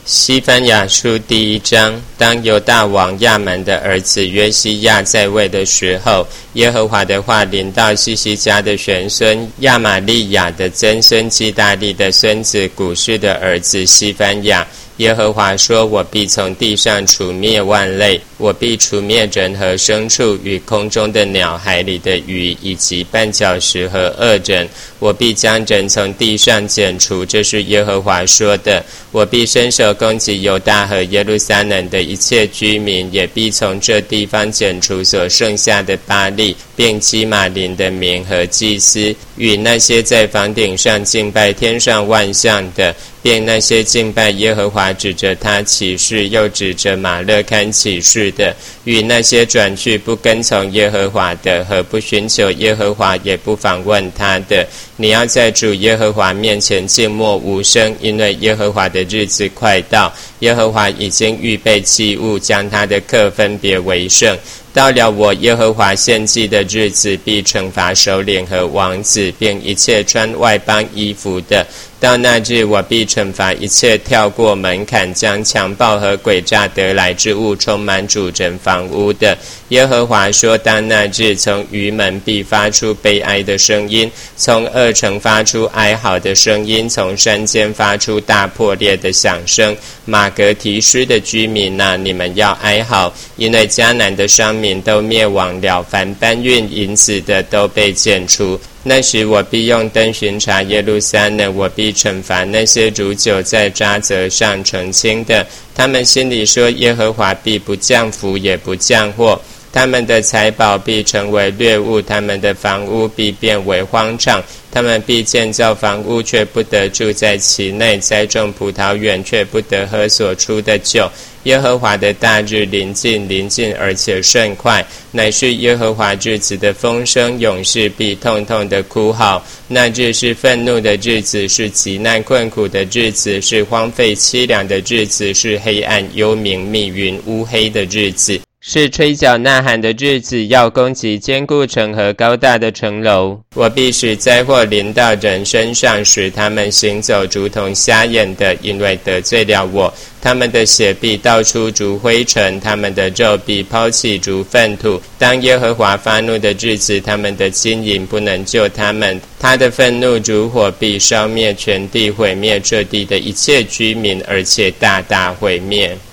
西番雅书第1章。当犹大王亚蛮的儿子约西亚在位的时候，耶和华的话临到西西家的玄孙亚玛利亚的曾孙基大利的孙子古示的儿子西番雅。耶和华说，我必从地上除灭万类，我必除灭人和牲畜与空中的鸟、海里的鱼，以及绊脚石和恶人。我必将人从地上剪除，这是耶和华说的。我必伸手攻击犹大和耶路撒冷的一切居民，也必从这地方剪除所剩下的巴力，并基玛林的民和祭司，与那些在房顶上敬拜天上万象的，并那些敬拜耶和华指着他起誓又指着马勒堪起誓的，与那些转去不跟从耶和华的，和不寻求耶和华也不访问他的。你要在主耶和华面前静默无声，因为耶和华的日子快到。耶和华已经预备祭物，将他的客分别为圣。到了我耶和华献祭的日子，必惩罚首领和王子，并一切穿外邦衣服的。到那日，我必惩罚一切跳过门槛，将强暴和诡诈得来之物充满主人房屋的。耶和华说，当那日，从鱼门必发出悲哀的声音，从恶城发出哀嚎的声音，从山间发出大破裂的响声。马格提施的居民啊，你们要哀嚎，因为迦南的商民都灭亡了，凡搬运银子的都被剪除。那时我必用灯巡查耶路撒冷，我必惩罚那些如酒在渣滓上澄清的。他们心里说，耶和华必不降福也不降祸，他们的财宝必成为掠物，他们的房屋必变为荒场。他们必建造房屋，却不得住在其内；栽种葡萄园，却不得喝所出的酒。耶和华的大日临近，而且甚快，乃是耶和华日子的风声，勇士必痛痛的哭号。那日是愤怒的日子，是极难困苦的日子，是荒废凄凉的日子，是黑暗幽冥密云乌黑的日子，是吹角呐喊的日子，要攻击坚固城和高大的城楼。我必使灾祸临到人身上，使他们行走如同瞎眼的，因为得罪了我。他们的血必倒出如灰尘，他们的肉必抛弃如粪土。当耶和华发怒的日子，他们的金银不能救他们，他的愤怒如火，必烧灭全地，毁灭这地的一切居民，而且大大毁灭。